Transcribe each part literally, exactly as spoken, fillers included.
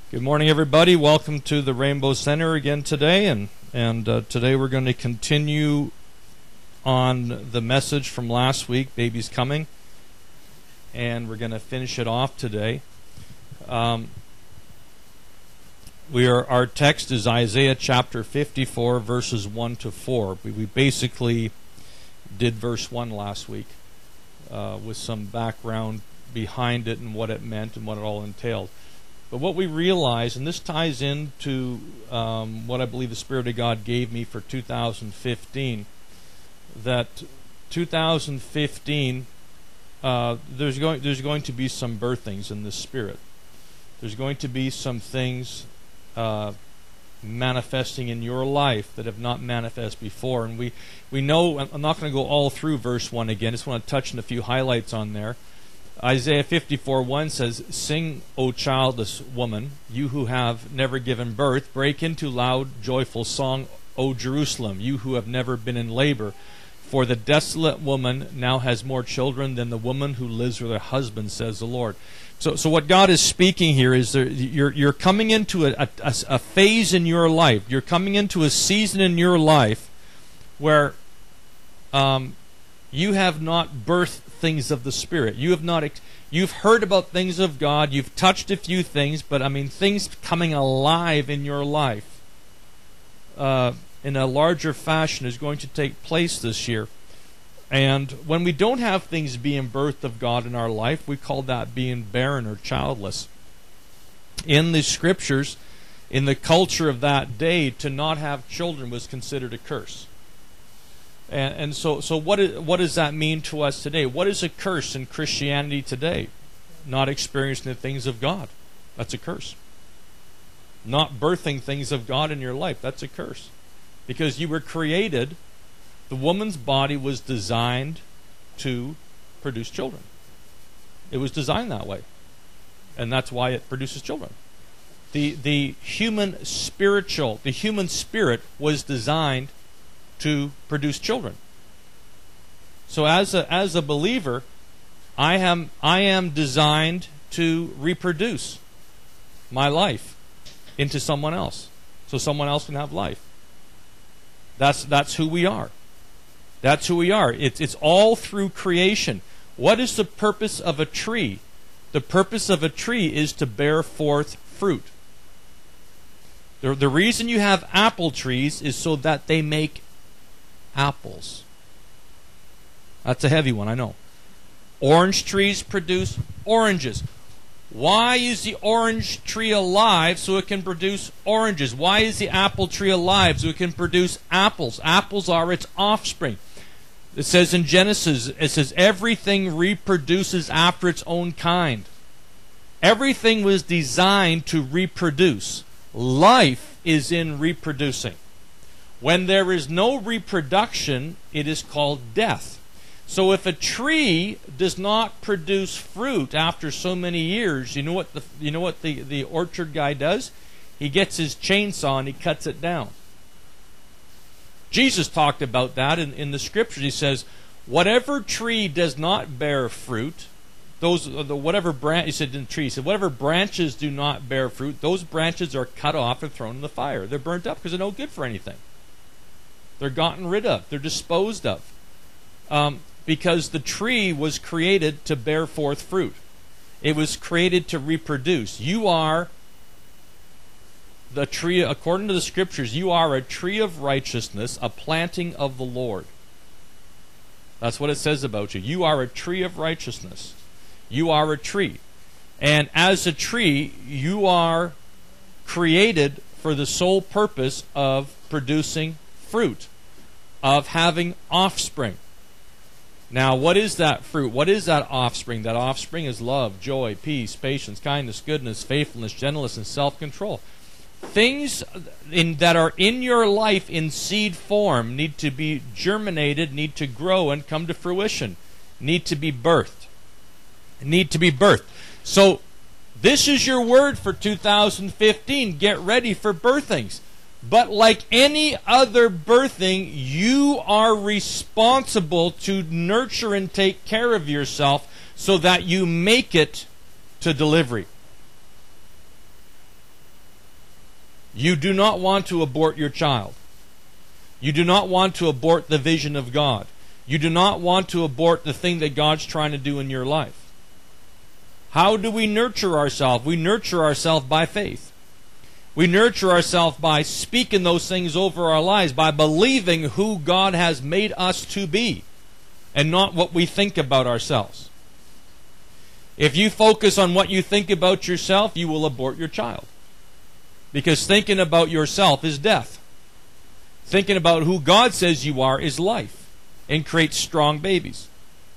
Good morning, everybody. Welcome to the Rainbow Center again today, and and uh, today we're going to continue on the message from last week, Baby's Coming, and we're going to finish it off today. Um, we are our text is Isaiah chapter fifty-four, verses one to four. We, we basically did verse one last week uh, with some background behind it and what it meant and what it all entailed. But what we realize, and this ties into um, what I believe the Spirit of God gave me for two thousand fifteen, that two thousand fifteen, uh, there's going there's going to be some birthings in the Spirit. There's going to be some things uh, manifesting in your life that have not manifested before. And we, we know, I'm not going to go all through verse one again, I just want to touch on a few highlights on there. Isaiah fifty-four one says, "Sing, O childless woman, you who have never given birth, break into loud, joyful song, O Jerusalem, you who have never been in labor. For the desolate woman now has more children than the woman who lives with her husband, says the Lord." So, so what God is speaking here is there, you're you're coming into a, a, a phase in your life. You're coming into a season in your life where um, you have not birthed things of the Spirit. You have not. Ex- you've heard about things of God. You've touched a few things, but I mean, things coming alive in your life uh, in a larger fashion is going to take place this year. And when we don't have things being birthed of God in our life, we call that being barren or childless. In the Scriptures, in the culture of that day, to not have children was considered a curse. And, and so, so what, is, what does that mean to us today? What is a curse in Christianity today? Not experiencing the things of God. That's a curse. Not birthing things of God in your life. That's a curse. Because you were created, the woman's body was designed to produce children. It was designed that way. And that's why it produces children. The, the human spiritual, the human spirit was designed to produce children. So as a as a believer, I am I am designed to reproduce my life into someone else, so someone else can have life. That's that's who we are. That's who we are. It's it's all through creation. What is the purpose of a tree? The purpose of a tree is to bear forth fruit. The the reason you have apple trees is so that they make apples. That's a heavy one, I know. Orange trees produce oranges. Why is the orange tree alive? So it can produce oranges. Why is the apple tree alive? So it can produce apples. Apples are its offspring. It says in Genesis, it says everything reproduces after its own kind. Everything was designed to reproduce. Life is in reproducing. When there is no reproduction, it is called death. So if a tree does not produce fruit after so many years, you know what the you know what the, the orchard guy does? He gets his chainsaw and he cuts it down. Jesus talked about that in, in the Scriptures. He says, whatever tree does not bear fruit, those the whatever branch he said in the tree, he said, whatever branches do not bear fruit, those branches are cut off and thrown in the fire. They're burnt up because they're no good for anything. They're gotten rid of. They're disposed of. Um, because the tree was created to bear forth fruit. It was created to reproduce. You are the tree, according to the Scriptures, you are a tree of righteousness, a planting of the Lord. That's what it says about you. You are a tree of righteousness. You are a tree. And as a tree, you are created for the sole purpose of producing fruit, of having offspring. Now, what is that fruit? What is that offspring? That offspring is love, joy, peace, patience, kindness, goodness, faithfulness, gentleness, and self-control. Things in, that are in your life in seed form need to be germinated, need to grow and come to fruition, need to be birthed. Need to be birthed. So, this is your word for two thousand fifteen. Get ready for birthings. But like any other birthing, you are responsible to nurture and take care of yourself so that you make it to delivery. You do not want to abort your child. You do not want to abort the vision of God. You do not want to abort the thing that God's trying to do in your life. How do we nurture ourselves? We nurture ourselves by faith. We nurture ourselves by speaking those things over our lives, by believing who God has made us to be, and not what we think about ourselves. If you focus on what you think about yourself, you will abort your child. Because thinking about yourself is death. Thinking about who God says you are is life, and creates strong babies.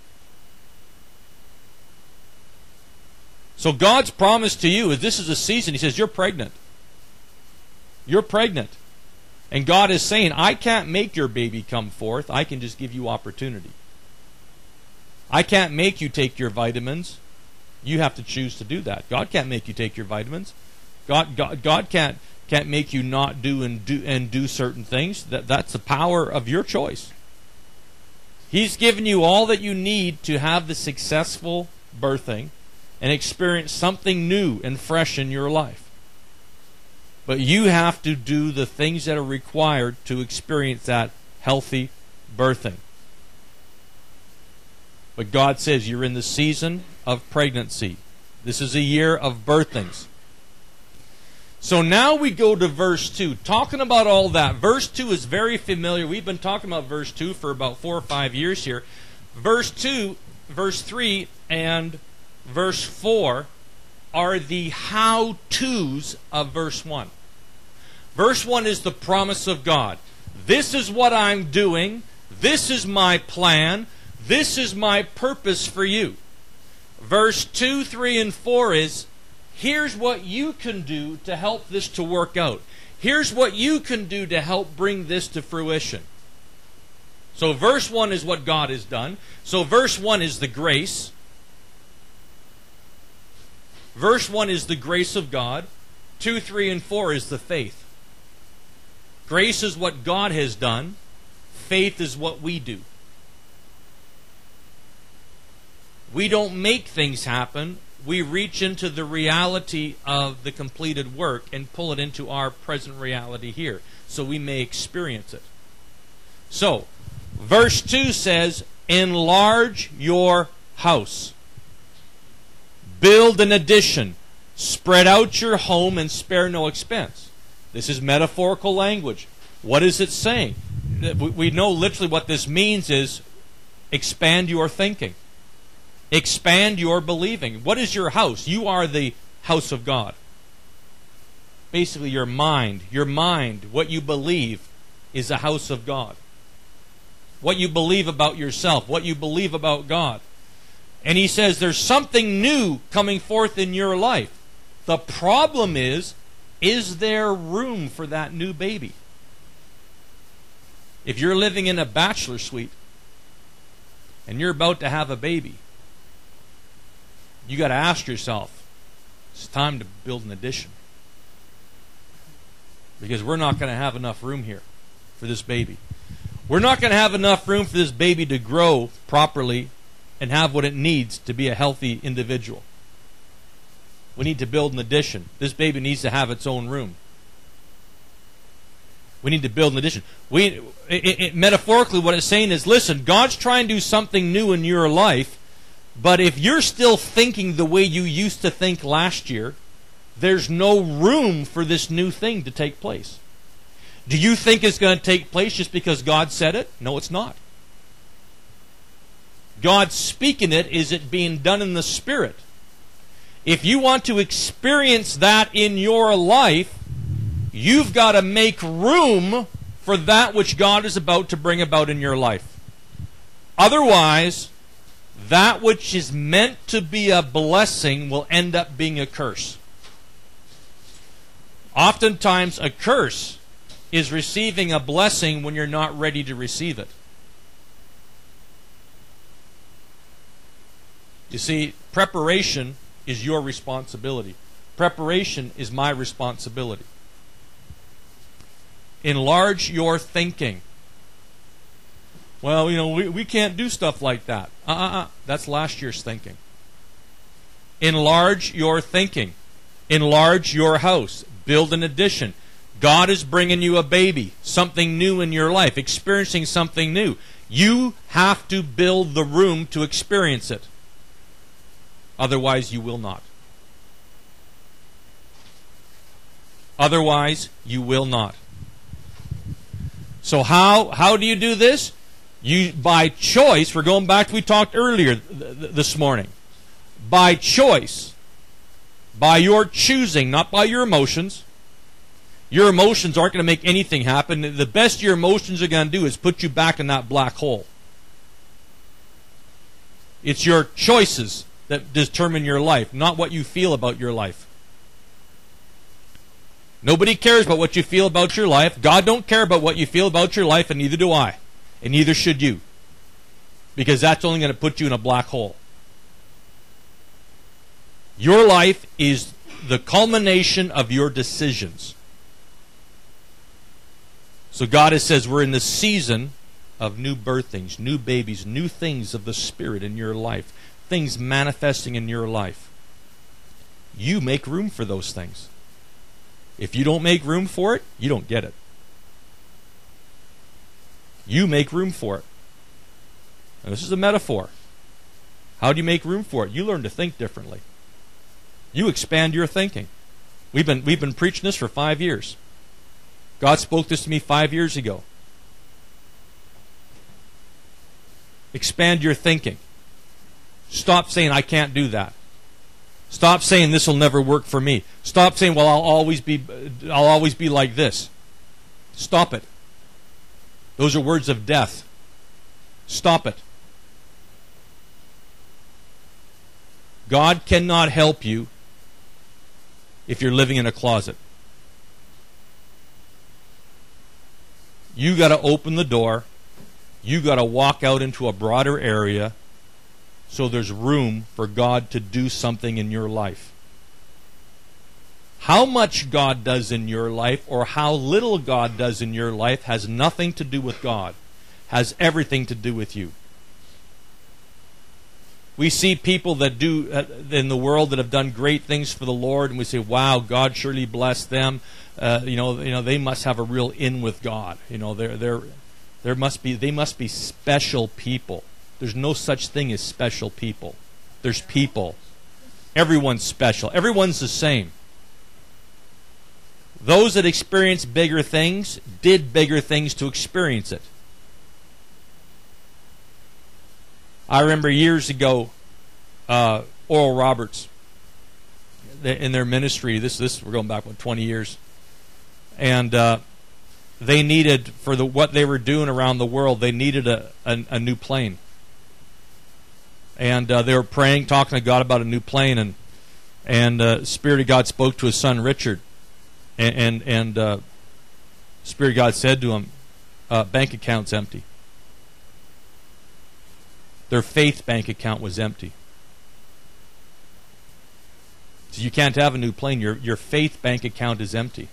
So God's promise to you is this is a season. He says, you're pregnant. You're pregnant. And God is saying, I can't make your baby come forth. I can just give you opportunity. I can't make you take your vitamins. You have to choose to do that. God can't make you take your vitamins. God, God, God can't can't make you not do and do and do certain things. That that's the power of your choice. He's given you all that you need to have the successful birthing and experience something new and fresh in your life. But you have to do the things that are required to experience that healthy birthing. But God says you're in the season of pregnancy. This is a year of birthings. So now we go to verse two. Talking about all that. Verse two is very familiar. We've been talking about verse two for about four or five years here. Verse two, verse three, and verse four are the how-tos of verse one. Verse one is the promise of God. This is what I'm doing. This is my plan. This is my purpose for you. Verse two, three, and four is, here's what you can do to help this to work out. Here's what you can do to help bring this to fruition. So verse one is what God has done. So verse one is the grace. Verse one is the grace of God. two, three, and four is the faith. Grace is what God has done. Faith is what we do. We don't make things happen. We reach into the reality of the completed work and pull it into our present reality here, so we may experience it. So, verse two says, enlarge your house. Build an addition. Spread out your home and spare no expense. This is metaphorical language. What is it saying? We know literally what this means is expand your thinking. Expand your believing. What is your house? You are the house of God. Basically, your mind. Your mind, what you believe, is the house of God. What you believe about yourself. What you believe about God. And he says there's something new coming forth in your life. The problem is, is there room for that new baby? If you're living in a bachelor suite and you're about to have a baby, you got to ask yourself, it's time to build an addition. Because we're not going to have enough room here for this baby. We're not going to have enough room for this baby to grow properly and have what it needs to be a healthy individual. We need to build an addition. This baby needs to have its own room. We need to build an addition. We, it, it, metaphorically, what it's saying is, listen, God's trying to do something new in your life, but if you're still thinking the way you used to think last year, there's no room for this new thing to take place. Do you think it's going to take place just because God said it? No, it's not. God speaking it is it being done in the Spirit. If you want to experience that in your life, you've got to make room for that which God is about to bring about in your life. Otherwise, that which is meant to be a blessing will end up being a curse. Oftentimes, a curse is receiving a blessing when you're not ready to receive it. You see, preparation is your responsibility. Preparation is my responsibility. Enlarge your thinking. Well, you know, we, we can't do stuff like that. Uh-uh-uh. That's last year's thinking. Enlarge your thinking. Enlarge your house. Build an addition. God is bringing you a baby, something new in your life, experiencing something new. You have to build the room to experience it. Otherwise, you will not. Otherwise, you will not. So how how do you do this? You by choice. We're going back to we talked earlier th- th- this morning. By choice, by your choosing, not by your emotions. Your emotions aren't going to make anything happen. The best your emotions are going to do is put you back in that black hole. It's your choices that determine your life, not what you feel about your life. Nobody cares about what you feel about your life. God don't care about what you feel about your life, and neither do I. And neither should you. Because that's only going to put you in a black hole. Your life is the culmination of your decisions. So God has says we're in the season of new birthings, new babies, new things of the Spirit in your life, things manifesting in your life. You make room for those things. If you don't make room for it, you don't get it. You make room for it. And this is a metaphor. How do you make room for it? You learn to think differently. You expand your thinking. We've been we've been preaching this for five years. God spoke this to me five years ago. Expand your thinking. Stop saying, I can't do that. Stop saying, this will never work for me. Stop saying, well, I'll always be, I'll always be like this. Stop it. Those are words of death. Stop it. God cannot help you if you're living in a closet. You got to open the door. You got to walk out into a broader area so there's room for God to do something in your life. How much God does in your life or how little God does in your life has nothing to do with God. Has everything to do with you. We see people that do uh, in the world that have done great things for the Lord, and we say, "Wow, God surely blessed them." Uh, you know, you know, they must have a real in with God. You know, they're they're there must be they must be special people. There's no such thing as special people. There's people. Everyone's special. Everyone's the same. Those that experience bigger things did bigger things to experience it. I remember years ago, uh, Oral Roberts, in their ministry, this this we're going back about twenty years, and uh, they needed, for the what they were doing around the world, they needed a, a, a new plane. And uh, they were praying, talking to God about a new plane, and and uh, Spirit of God spoke to his son Richard, and and, and uh, Spirit of God said to him, uh, bank account's empty. Their faith bank account was empty. So you can't have a new plane. Your your faith bank account is empty.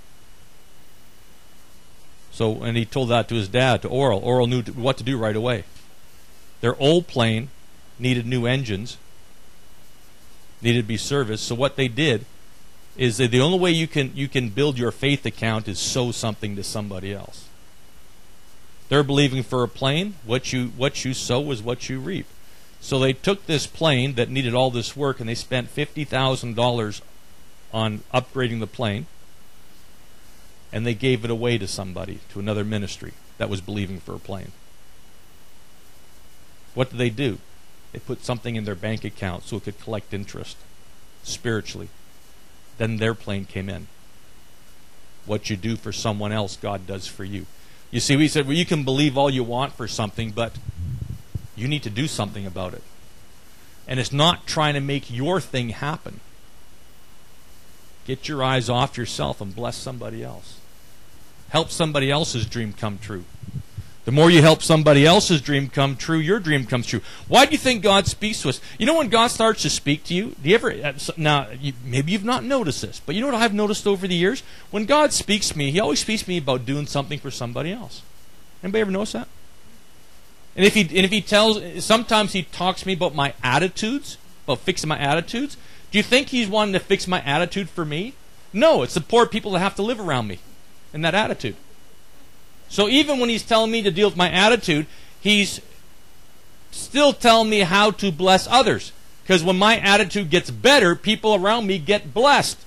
So, and he told that to his dad, to Oral. Oral knew what to do right away. Their old plane needed new engines, needed to be serviced. So what they did is that the only way you can you can build your faith account is sow something to somebody else. They're believing for a plane. What you what you sow is what you reap. So they took this plane that needed all this work, and they spent fifty thousand dollars on upgrading the plane, and they gave it away to somebody, to another ministry that was believing for a plane. What did they do? They put something in their bank account so it could collect interest spiritually. Then their plane came in. What you do for someone else, God does for you. You see, we said, well, you can believe all you want for something, but you need to do something about it. And it's not trying to make your thing happen. Get your eyes off yourself and bless somebody else. Help somebody else's dream come true. The more you help somebody else's dream come true, your dream comes true. Why do you think God speaks to us? You know when God starts to speak to you? Do you ever? Now, you, maybe you've not noticed this, but you know what I've noticed over the years? When God speaks to me, He always speaks to me about doing something for somebody else. Anybody ever notice that? And if He and if He tells, sometimes He talks to me about my attitudes, about fixing my attitudes. Do you think He's wanting to fix my attitude for me? No, it's the poor people that have to live around me. in that attitude. So even when he's telling me to deal with my attitude, he's still telling me how to bless others. Because when my attitude gets better, people around me get blessed.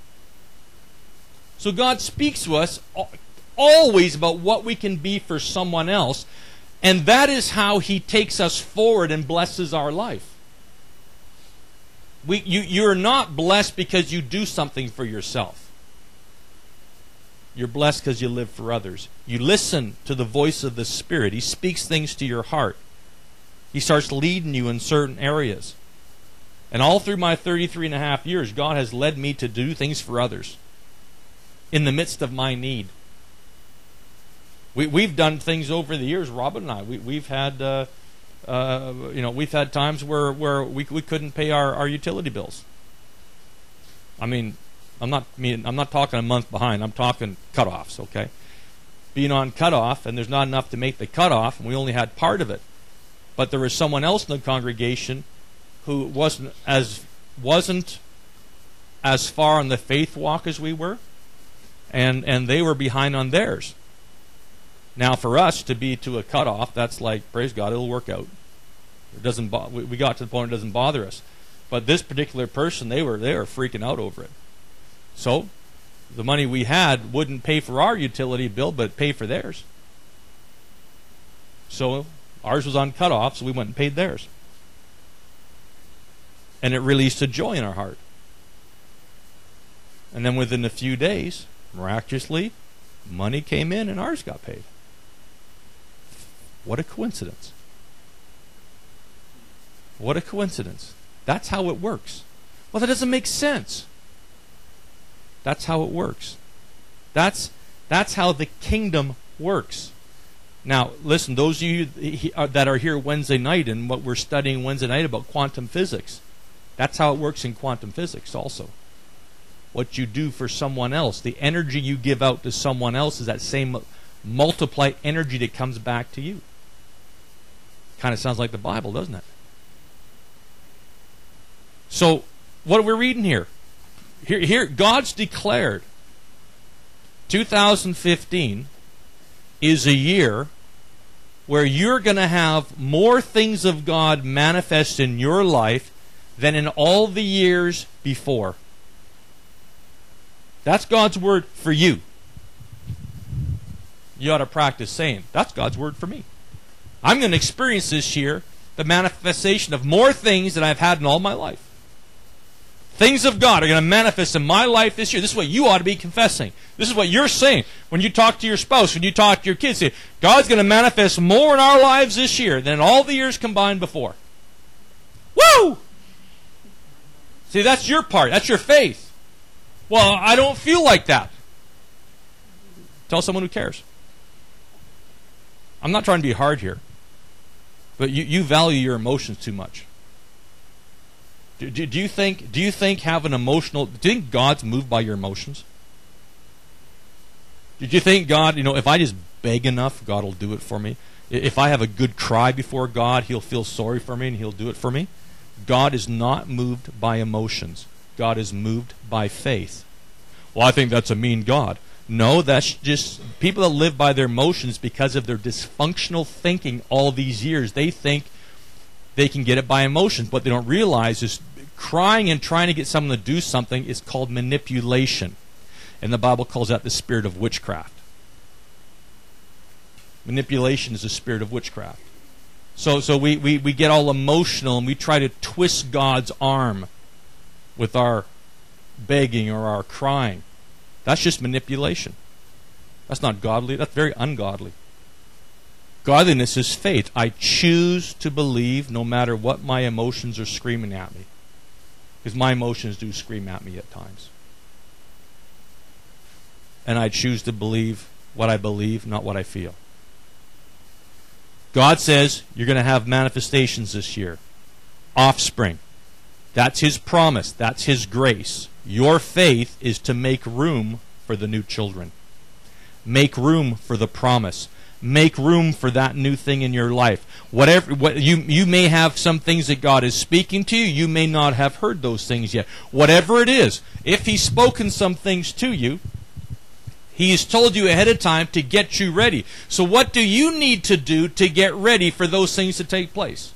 So God speaks to us always about what we can be for someone else. And that is how he takes us forward and blesses our life. We, you, you're not blessed because you do something for yourself. You're blessed because you live for others. You listen to the voice of the Spirit. He speaks things to your heart. He starts leading you in certain areas. And all through my thirty-three and a half years, God has led me to do things for others in the midst of my need. We, we've done things over the years, Robin and I. We, we've had, uh, uh, you know, we've had times where, where we we couldn't pay our, our utility bills. I mean, I'm not I mean, I'm not talking a month behind. I'm talking cutoffs. Okay, being on cutoff, and there's not enough to make the cutoff, and we only had part of it. But there was someone else in the congregation who wasn't as wasn't as far on the faith walk as we were, and and they were behind on theirs. Now, for us to be to a cutoff, that's like, praise God, it'll work out. It doesn't. Bo- we got to the point it doesn't bother us. But this particular person, they were they were freaking out over it. So, the money we had wouldn't pay for our utility bill, but pay for theirs. So, ours was on cutoff, so we went and paid theirs. And it released a joy in our heart. And then within a few days, miraculously, money came in and ours got paid. What a coincidence. What a coincidence. That's how it works. Well, that doesn't make sense. That's how it works. That's that's how the kingdom works. Now, listen, those of you that are here Wednesday night and what we're studying Wednesday night about quantum physics, that's how it works in quantum physics also. What you do for someone else, the energy you give out to someone else is that same multiplied energy that comes back to you. Kind of sounds like the Bible, doesn't it? So, what are we reading here? Here, here God's declared two thousand fifteen is a year where you're going to have more things of God manifest in your life than in all the years before. That's God's word for you. You ought to practice saying, that's God's word for me. I'm going to experience this year the manifestation of more things than I've had in all my life. Things of God are going to manifest in my life this year. This is what you ought to be confessing. This is what you're saying. When you talk to your spouse, when you talk to your kids, say, God's going to manifest more in our lives this year than in all the years combined before. Woo! See, that's your part. That's your faith. Well, I don't feel like that. Tell someone who cares. I'm not trying to be hard here. But you, you value your emotions too much. Do, do, do you think do you think have an emotional do you think God's moved by your emotions? Did you think God, you know, if I just beg enough, God will do it for me? If I have a good cry before God, He'll feel sorry for me and He'll do it for me? God is not moved by emotions. God is moved by faith. Well, I think that's a mean God. No, that's just people that live by their emotions because of their dysfunctional thinking all these years. They think they can get it by emotions. What they don't realize is crying and trying to get someone to do something is called manipulation. And the Bible calls that the spirit of witchcraft. Manipulation is the spirit of witchcraft. So so we, we, we get all emotional and we try to twist God's arm with our begging or our crying. That's just manipulation. That's not godly. That's very ungodly. Godliness is faith. I choose to believe no matter what my emotions are screaming at me. Because my emotions do scream at me at times. And I choose to believe what I believe, not what I feel. God says you're going to have manifestations this year. Offspring. That's His promise. That's His grace. Your faith is to make room for the new children. Make room for the promise. Make room for that new thing in your life. Whatever what you you may have some things that God is speaking to you. You may not have heard those things yet. Whatever it is, if He's spoken some things to you, He's told you ahead of time to get you ready. So what do you need to do to get ready for those things to take place?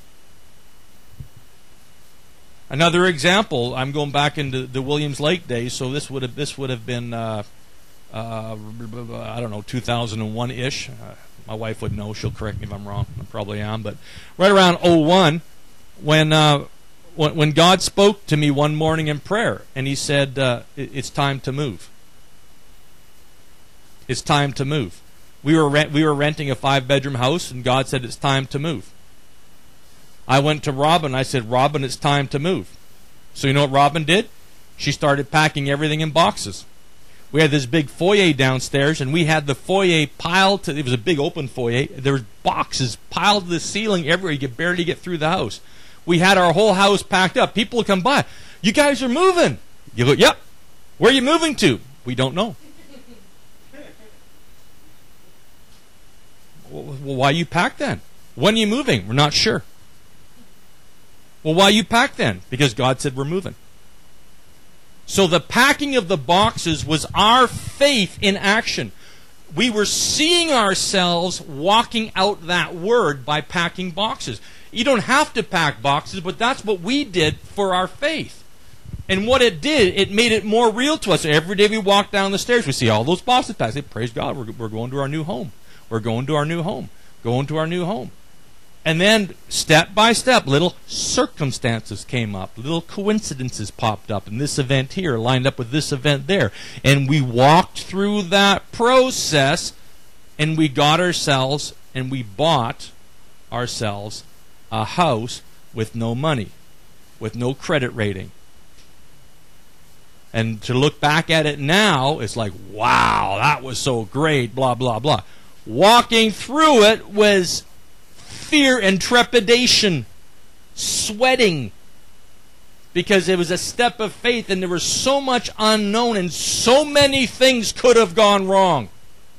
Another example, I'm going back into the Williams Lake days, so this would have this would have been uh, uh, I don't know, two thousand one-ish. Uh, my wife would know. She'll correct me if I'm wrong. I probably am, but right around oh one, when uh, when, when God spoke to me one morning in prayer, and He said, uh, "It's time to move. It's time to move." We were rent, we were renting a five-bedroom house, and God said, "It's time to move." I went to Robin. I said, "Robin, it's time to move." So you know what Robin did? She started packing everything in boxes. We had this big foyer downstairs, and we had the foyer piled to, it was a big open foyer. There was boxes piled to the ceiling everywhere. You could barely get through the house. We had our whole house packed up. People would come by. "You guys are moving." You go, "Yep." "Where are you moving to?" "We don't know." "Well, why you packed then?" "When are you moving?" "We're not sure." "Well, why you packed then?" "Because God said we're moving." So the packing of the boxes was our faith in action. We were seeing ourselves walking out that word by packing boxes. You don't have to pack boxes, but that's what we did for our faith. And what it did, it made it more real to us. Every day we walk down the stairs, we see all those boxes packed. Say, "Praise God, we're, we're going to our new home. We're going to our new home. Going to our new home." And then, step by step, little circumstances came up. Little coincidences popped up. And this event here lined up with this event there. And we walked through that process, and we got ourselves, and we bought ourselves a house with no money, with no credit rating. And to look back at it now, it's like, wow, that was so great, blah, blah, blah. Walking through it was fear and trepidation, sweating, because it was a step of faith and there was so much unknown and so many things could have gone wrong.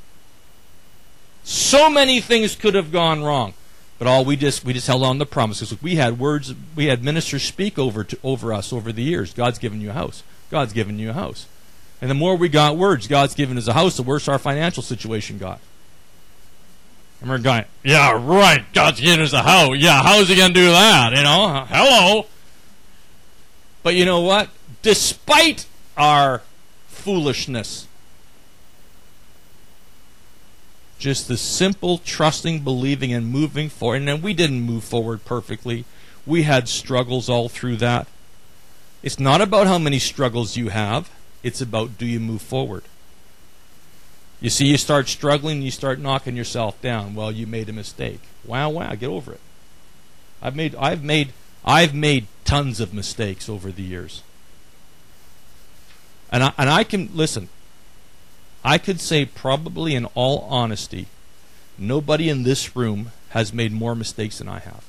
So many things could have gone wrong. But all we just we just held on to the promises. We had words, we had ministers speak over to, over us over the years. God's given you a house. God's given you a house. And the more we got words, God's given us a house, the worse our financial situation got. And we're going, "Yeah, right, God's given us a house. Yeah, how's He going to do that? You know, hello." But you know what? Despite our foolishness, just the simple trusting, believing, and moving forward. And then we didn't move forward perfectly. We had struggles all through that. It's not about how many struggles you have. It's about, do you move forward? You see, you start struggling, you start knocking yourself down. Well, you made a mistake. Wow, wow, get over it. I've made, I've made, I've made tons of mistakes over the years, and I, and I can listen. I could say probably, in all honesty, nobody in this room has made more mistakes than I have.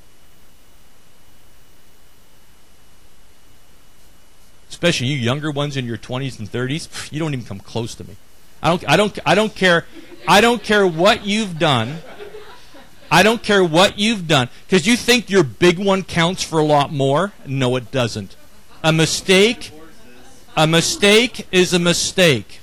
Especially you younger ones in your twenties and thirties, you don't even come close to me. I don't I don't I don't care I don't care what you've done. I don't care what you've done, because you think your big one counts for a lot more. No, it doesn't. A mistake a mistake is a mistake.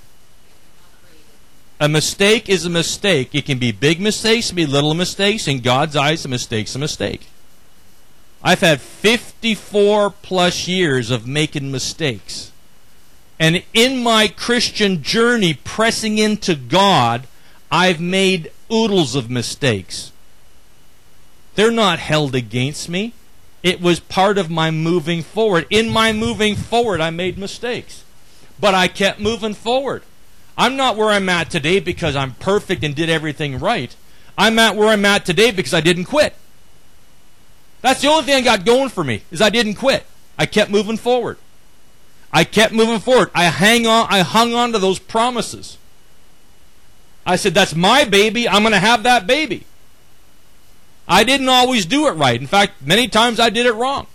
A mistake is a mistake. It can be big mistakes, it can be little mistakes. In God's eyes, a mistake's a mistake. I've had fifty-four plus years of making mistakes. And in my Christian journey, pressing into God, I've made oodles of mistakes. They're not held against me. It was part of my moving forward. In my moving forward, I made mistakes. But I kept moving forward. I'm not where I'm at today because I'm perfect and did everything right. I'm at where I'm at today because I didn't quit. That's the only thing I got going for me, is I didn't quit. I kept moving forward. I kept moving forward. I hang on. I hung on to those promises. I said, "That's my baby. I'm going to have that baby." I didn't always do it right. In fact, many times I did it wrong.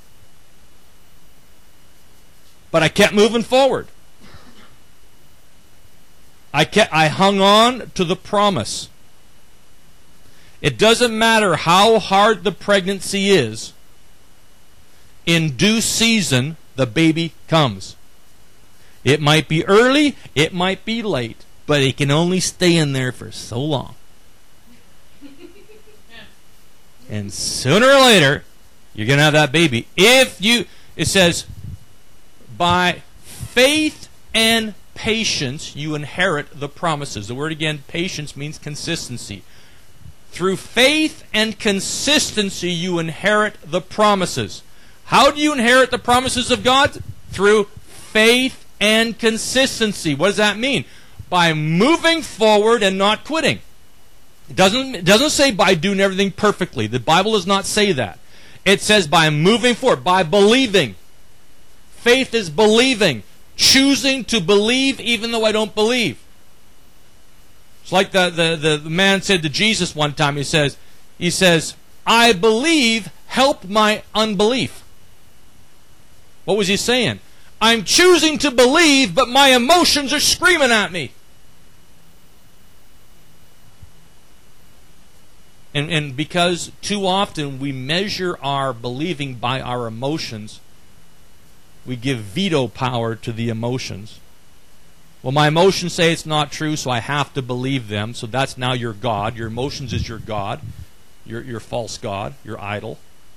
But I kept moving forward. I kept. I hung on to the promise. It doesn't matter how hard the pregnancy is. In due season, the baby comes. It might be early, it might be late, but it can only stay in there for so long. And sooner or later, you're going to have that baby. If you, it says, by faith and patience, you inherit the promises. The word again, patience, means consistency. Through faith and consistency, you inherit the promises. How do you inherit the promises of God? Through faith and consistency. What does that mean? By moving forward and not quitting. It doesn't, it doesn't say by doing everything perfectly. The Bible does not say that. It says by moving forward, by believing. Faith is believing. Choosing to believe even though I don't believe. It's like the, the, the man said to Jesus one time, he says, he says, I believe, help my unbelief. What was he saying? I'm choosing to believe, but my emotions are screaming at me. And, and because too often we measure our believing by our emotions, we give veto power to the emotions. Well, my emotions say it's not true, so I have to believe them. So that's now your God. Your emotions is your God, your, your false God, your idol.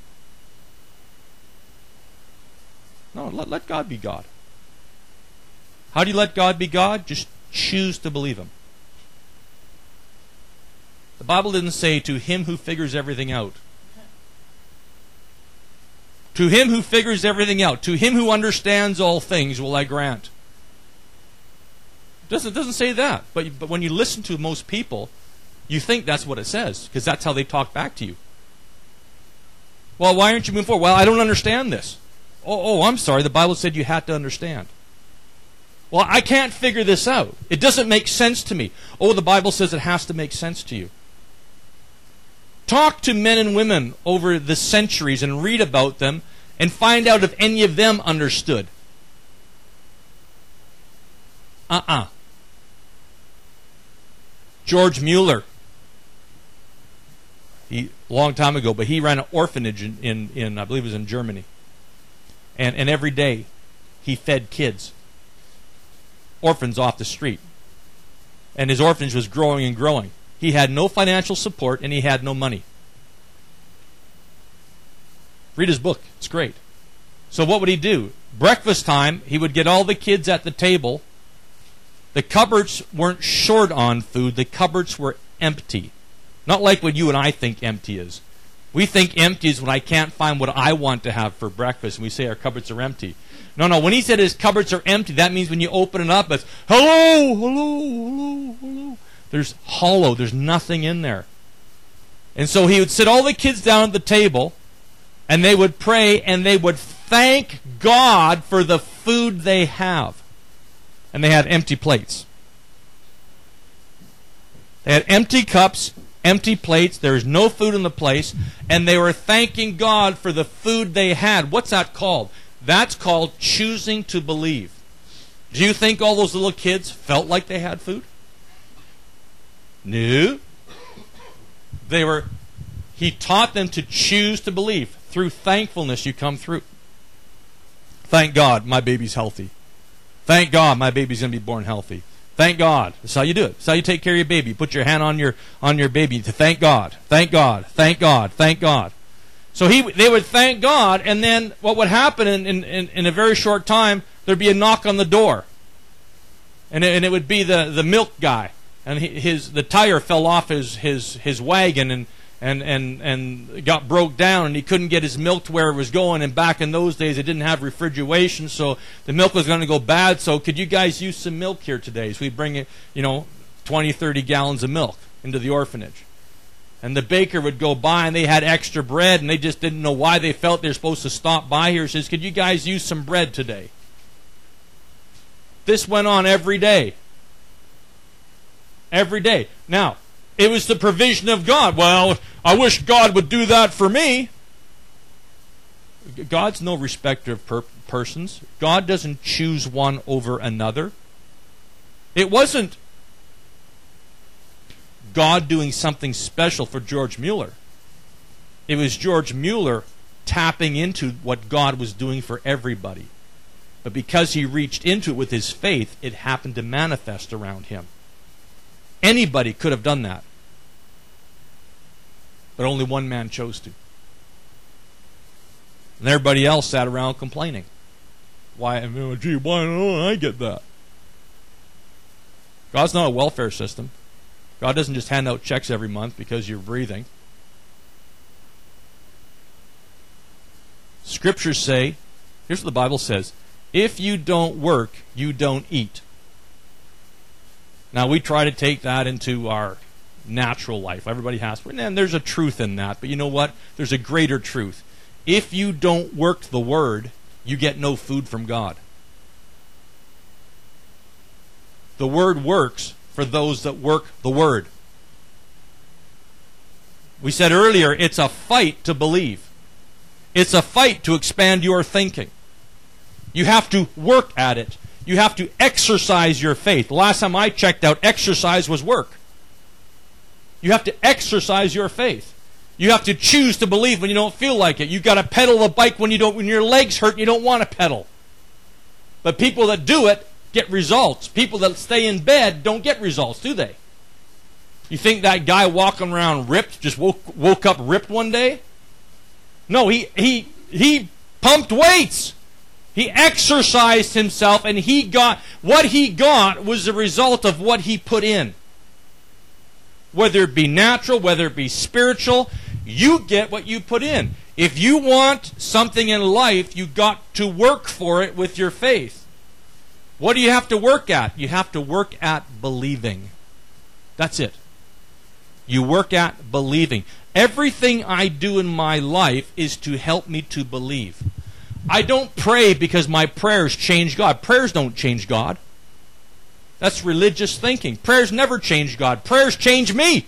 No, let, let God be God. How do you let God be God? Just choose to believe Him. The Bible didn't say to him who figures everything out. To him who figures everything out, to him who understands all things will I grant. It doesn't, it doesn't say that. But, but when you listen to most people, you think that's what it says, because that's how they talk back to you. Well, why aren't you moving forward? Well, I don't understand this. Oh, oh, I'm sorry, the Bible said you had to understand. Well, I can't figure this out. It doesn't make sense to me. Oh, the Bible says it has to make sense to you. Talk to men and women over the centuries and read about them and find out if any of them understood. Uh-uh. George Mueller, he a long time ago, but he ran an orphanage in, in, in I believe it was in Germany. And, and every day he fed kids, orphans off the street. And his orphanage was growing and growing. He had no financial support and he had no money. Read his book. It's great. So what would he do? Breakfast time, he would get all the kids at the table. The cupboards weren't short on food. The cupboards were empty. Not like what you and I think empty is. We think empty is when I can't find what I want to have for breakfast, and we say our cupboards are empty. No, no, when he said his cupboards are empty, that means when you open it up, it's, hello, hello, hello, hello. There's hollow. There's nothing in there. And so he would sit all the kids down at the table, and they would pray, and they would thank God for the food they have. And they had empty plates. They had empty cups, empty plates. There was no food in the place, and they were thanking God for the food they had. What's that called? That's called choosing to believe. Do you think all those little kids felt like they had food? No. They were, he taught them to choose to believe. Through thankfulness you come through. Thank God my baby's healthy. Thank God my baby's going to be born healthy. Thank God. That's how you do it. That's how you take care of your baby. Put your hand on your on your baby to thank God. Thank God. Thank God. Thank God. So he, they would thank God, and then what would happen in, in, in, in a very short time, there'd be a knock on the door. And it, and it would be the, the milk guy. And he, his the tire fell off his, his, his wagon and, and, and, and got broke down, and he couldn't get his milk to where it was going. And back in those days, they didn't have refrigeration, so the milk was going to go bad. So could you guys use some milk here today? So we'd bring it, you know, twenty, thirty gallons of milk into the orphanage. And the baker would go by, and they had extra bread, and they just didn't know why they felt they were supposed to stop by here. He says, could you guys use some bread today? This went on every day. Every day. Now, it was the provision of God. Well, I wish God would do that for me. God's no respecter of per- persons. God doesn't choose one over another. It wasn't God doing something special for George Mueller. It was George Mueller tapping into what God was doing for everybody. But because he reached into it with his faith, it happened to manifest around him. Anybody could have done that. But only one man chose to. And everybody else sat around complaining. Why, I mean, gee, why don't I get that? God's not a welfare system. God doesn't just hand out checks every month because you're breathing. Scriptures say, here's what the Bible says, if you don't work, you don't eat. Now, we try to take that into our natural life. Everybody has to. And there's a truth in that. But you know what? There's a greater truth. If you don't work the Word, you get no food from God. The Word works for those that work the Word. We said earlier, it's a fight to believe. It's a fight to expand your thinking. You have to work at it. You have to exercise your faith. The last time I checked out, exercise was work. You have to exercise your faith. You have to choose to believe when you don't feel like it. You've got to pedal the bike when you don't, when your legs hurt and you don't want to pedal. But people that do it get results. People that stay in bed don't get results, do they? You think that guy walking around ripped just woke woke up ripped one day? No, he he he pumped weights. He exercised himself, and he got what he got was the result of what he put in. Whether it be natural, whether it be spiritual, you get what you put in. If you want something in life, you got to work for it with your faith. What do you have to work at? You have to work at believing. That's it. You work at believing. Everything I do in my life is to help me to believe. I don't pray because my prayers change God. Prayers don't change God. That's religious thinking. Prayers never change God. Prayers change me.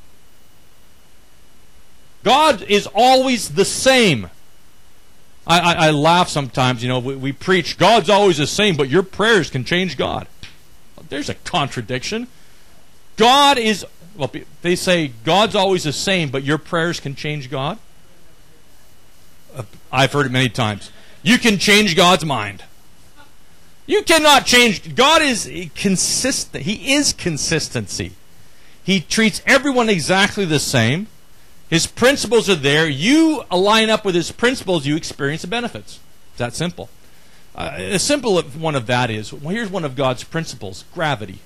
God is always the same. I, I, I laugh sometimes, you know, we, we preach, God's always the same, but your prayers can change God. Well, there's a contradiction. God is, well, they say God's always the same, but your prayers can change God. Uh, I've heard it many times. You can change God's mind. You cannot change. God is consistent. He is consistency. He treats everyone exactly the same. His principles are there. You align up with His principles, you experience the benefits. It's that simple. Uh, a simple one of that is, well, here's one of God's principles, gravity.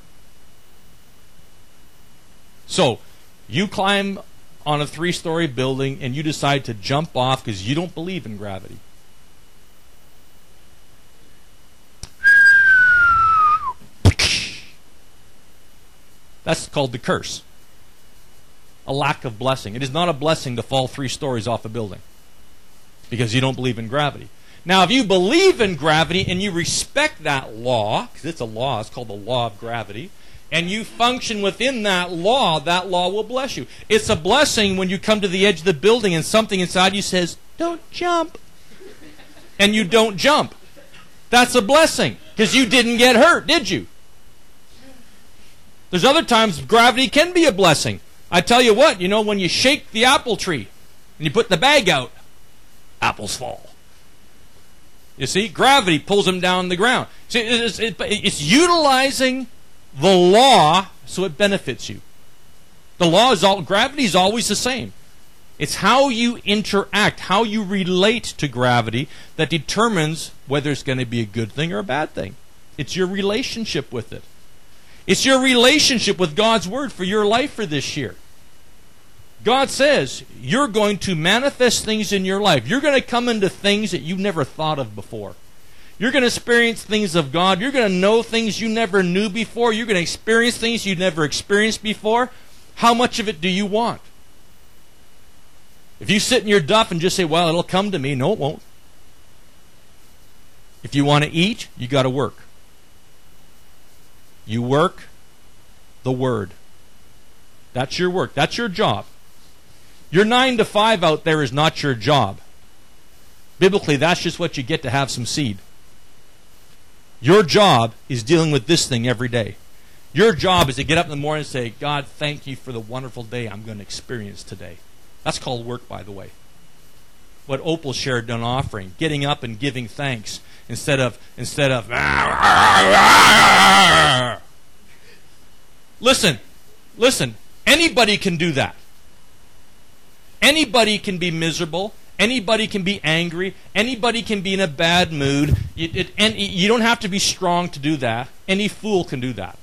So, you climb on a three-story building and you decide to jump off because you don't believe in gravity. That's called the curse. A lack of blessing. It is not a blessing to fall three stories off a building because you don't believe in gravity. Now, if you believe in gravity and you respect that law, because it's a law, it's called the law of gravity, and you function within that law, that law will bless you. It's a blessing when you come to the edge of the building and something inside you says, don't jump. And you don't jump. That's a blessing because you didn't get hurt, did you? There's other times gravity can be a blessing. I tell you what, you know, when you shake the apple tree and you put the bag out, apples fall. You see, gravity pulls them down the ground. See, it's, it, it's utilizing the law so it benefits you. The law is all, gravity is always the same. It's how you interact, how you relate to gravity that determines whether it's going to be a good thing or a bad thing. It's your relationship with it. It's your relationship with God's Word for your life for this year. God says you're going to manifest things in your life. You're going to come into things that you never thought of before. You're going to experience things of God. You're going to know things you never knew before. You're going to experience things you never experienced before. How much of it do you want? If you sit in your duff and just say, well, it'll come to me. No, it won't. If you want to eat, you got to work. You work the Word. That's your work. That's your job. Your nine to five out there is not your job. Biblically, that's just what you get to have some seed. Your job is dealing with this thing every day. Your job is to get up in the morning and say, God, thank you for the wonderful day I'm going to experience today. That's called work, by the way. What Opal shared on offering, getting up and giving thanks instead of instead of. Listen, listen. Anybody can do that. Anybody can be miserable. Anybody can be angry. Anybody can be in a bad mood. It, it, and you don't have to be strong to do that. Any fool can do that.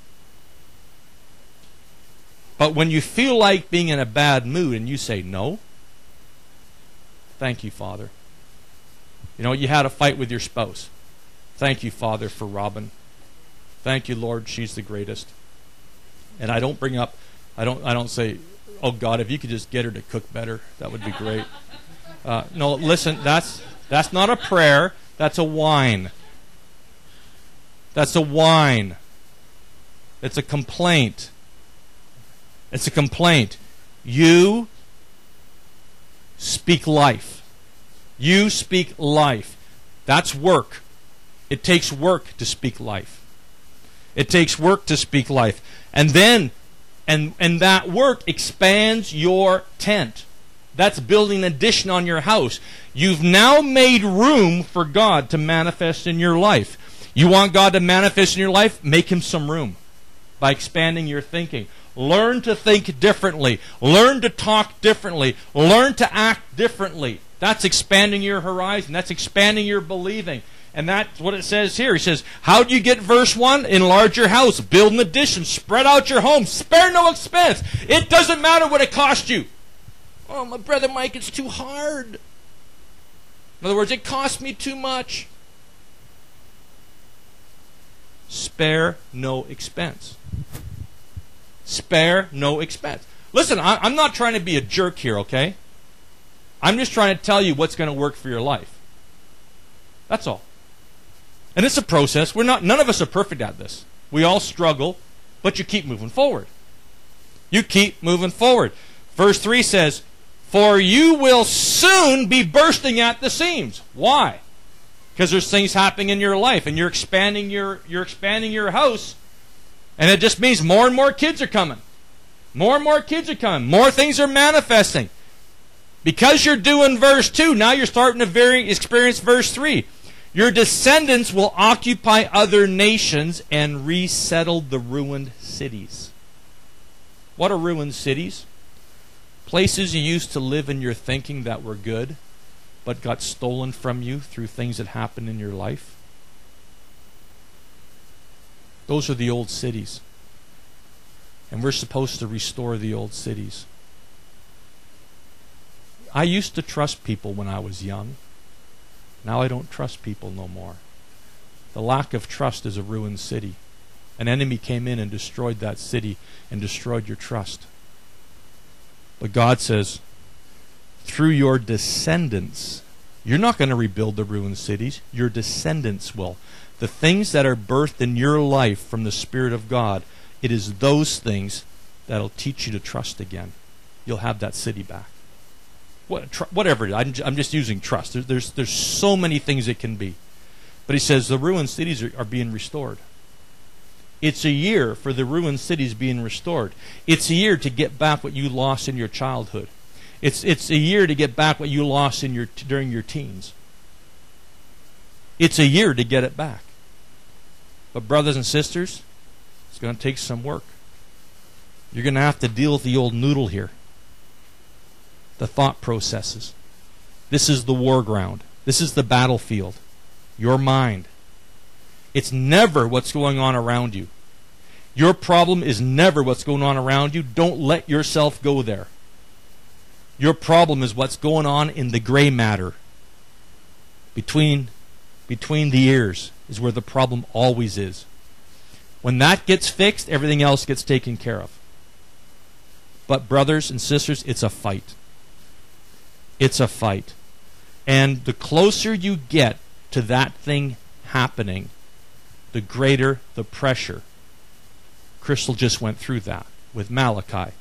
But when you feel like being in a bad mood and you say no, thank you, Father. You know, you had a fight with your spouse. Thank you, Father, for Robin. Thank you, Lord, she's the greatest. And I don't bring up, I don't, I don't say, oh God, if you could just get her to cook better, that would be great. Uh, no, listen, that's that's not a prayer. That's a whine. That's a whine. It's a complaint. It's a complaint. You speak life. You speak life. That's work. It takes work to speak life. It takes work to speak life. And then, and and that work expands your tent. That's building an addition on your house. You've now made room for God to manifest in your life. You want God to manifest in your life? Make Him some room by expanding your thinking. Learn to think differently. Learn to talk differently. Learn to act differently. That's expanding your horizon. That's expanding your believing. And that's what it says here. He says, how do you get verse one? Enlarge your house. Build an addition. Spread out your home. Spare no expense. It doesn't matter what it cost you. Oh, my brother Mike, it's too hard. In other words, it cost me too much. Spare no expense. Spare no expense. Listen, I, I'm not trying to be a jerk here, okay? I'm just trying to tell you what's going to work for your life. That's all. And it's a process. We're not. None of us are perfect at this. We all struggle, but you keep moving forward. You keep moving forward. Verse three says, for you will soon be bursting at the seams. Why? Because there's things happening in your life, and you're expanding your you're expanding your house, and it just means more and more kids are coming. More and more kids are coming. More things are manifesting. Because you're doing verse two, now you're starting to very experience verse three. Your descendants will occupy other nations and resettle the ruined cities. What are ruined cities? Places you used to live in your thinking that were good, but got stolen from you through things that happened in your life. Those are the old cities. And we're supposed to restore the old cities. I used to trust people when I was young. Now I don't trust people no more. The lack of trust is a ruined city. An enemy came in and destroyed that city and destroyed your trust. But God says, through your descendants, you're not going to rebuild the ruined cities. Your descendants will. The things that are birthed in your life from the Spirit of God, it is those things that'll teach you to trust again. You'll have that city back. What, tr- whatever it is. I'm, j- I'm just using trust. There, there's, there's so many things it can be. But he says the ruined cities are, are being restored. It's a year for the ruined cities being restored. It's a year to get back what you lost in your childhood. It's it's a year to get back what you lost in your t- during your teens. It's a year to get it back. But brothers and sisters, it's going to take some work. You're going to have to deal with the old noodle here. The thought processes. This is the war ground. This is the battlefield. Your mind. It's never what's going on around you. Your problem is never what's going on around you. Don't let yourself go there. Your problem is what's going on in the gray matter. Between, between the ears is where the problem always is. When that gets fixed, everything else gets taken care of. But brothers and sisters, it's a fight. It's a fight. And the closer you get to that thing happening, the greater the pressure. Crystal just went through that with Malachi.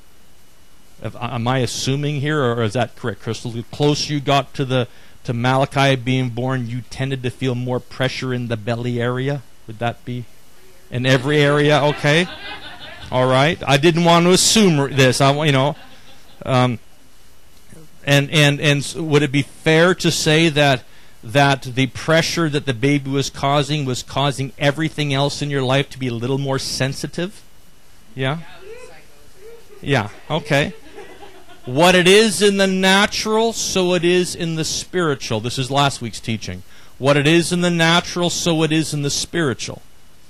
If, am I assuming here, or is that correct, Crystal? The closer you got to the to Malachi being born, you tended to feel more pressure in the belly area? Would that be in every area? Okay. All right. I didn't want to assume this. I, you know, um, and and and would it be fair to say that that the pressure that the baby was causing was causing everything else in your life to be a little more sensitive? Yeah? Yeah, okay. What it is in the natural, so it is in the spiritual. This is last week's teaching. What it is in the natural, so it is in the spiritual.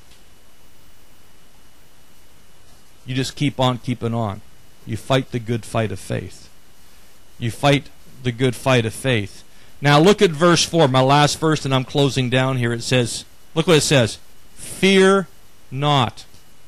You just keep on keeping on. You fight the good fight of faith. You fight the good fight of faith. Now look at verse four, my last verse, and I'm closing down here. It says, look what it says. Fear not.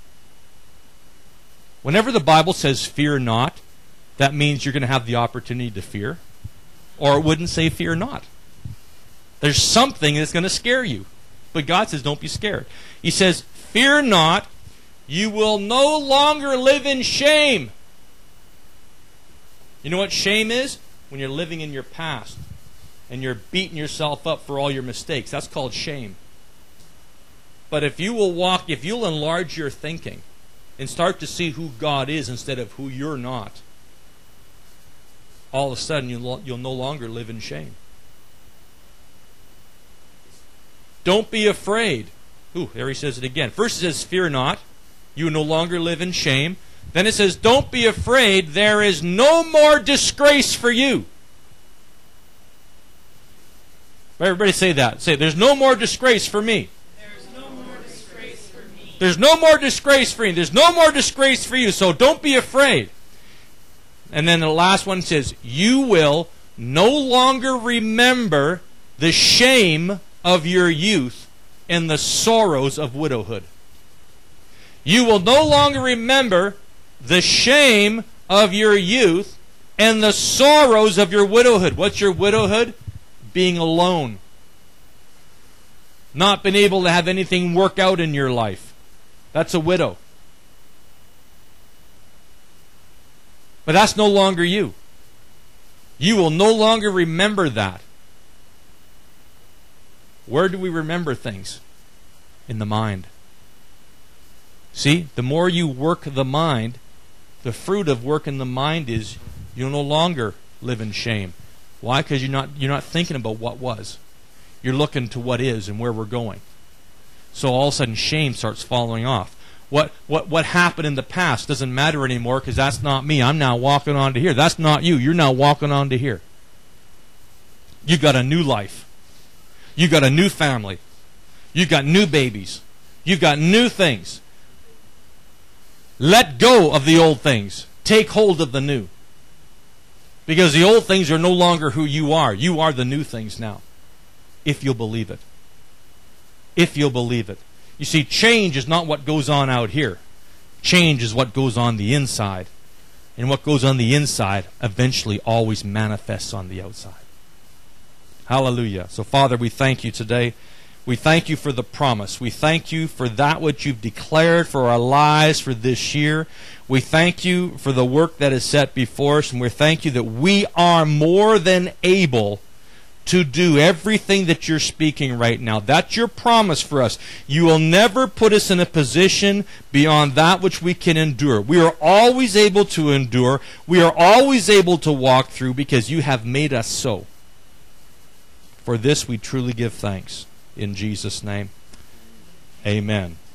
Whenever the Bible says fear not, that means you're going to have the opportunity to fear. Or it wouldn't say fear not. There's something that's going to scare you. But God says don't be scared. He says, fear not, you will no longer live in shame. You know what shame is? When you're living in your past and you're beating yourself up for all your mistakes. That's called shame. But if you will walk, if you'll enlarge your thinking and start to see who God is instead of who you're not, all of a sudden you'll, you'll no longer live in shame. Don't be afraid. Ooh, there he says it again. First it says, fear not. You will no longer live in shame. Then it says, don't be afraid. There is no more disgrace for you. Everybody say that. Say, there's no more disgrace for me. There's no more disgrace for me. There's no more disgrace for you. There's no more disgrace for you. So don't be afraid. And then the last one says, you will no longer remember the shame of your youth and the sorrows of widowhood. You will no longer remember the shame of your youth and the sorrows of your widowhood. What's your widowhood? Being alone. Not being able to have anything work out in your life. That's a widow. But that's no longer you. You will no longer remember that. Where do we remember things? In the mind. See, the more you work the mind, the fruit of working the mind is you'll no longer live in shame. Why? Because you're not you're not thinking about what was. You're looking to what is and where we're going. So all of a sudden shame starts falling off. What what what happened in the past doesn't matter anymore because that's not me. I'm now walking on to here. That's not you. You're now walking on to here. You got a new life. You got a new family. You got new babies. You got new things. Let go of the old things. Take hold of the new. Because the old things are no longer who you are. You are the new things now. If you'll believe it. If you'll believe it. You see, change is not what goes on out here. Change is what goes on the inside. And what goes on the inside eventually always manifests on the outside. Hallelujah. So, Father, we thank you today. We thank you for the promise. We thank you for that which you've declared for our lives for this year. We thank you for the work that is set before us, and we thank you that we are more than able to do everything that you're speaking right now. That's your promise for us. You will never put us in a position beyond that which we can endure. We are always able to endure. We are always able to walk through because you have made us so. For this we truly give thanks. In Jesus' name, amen.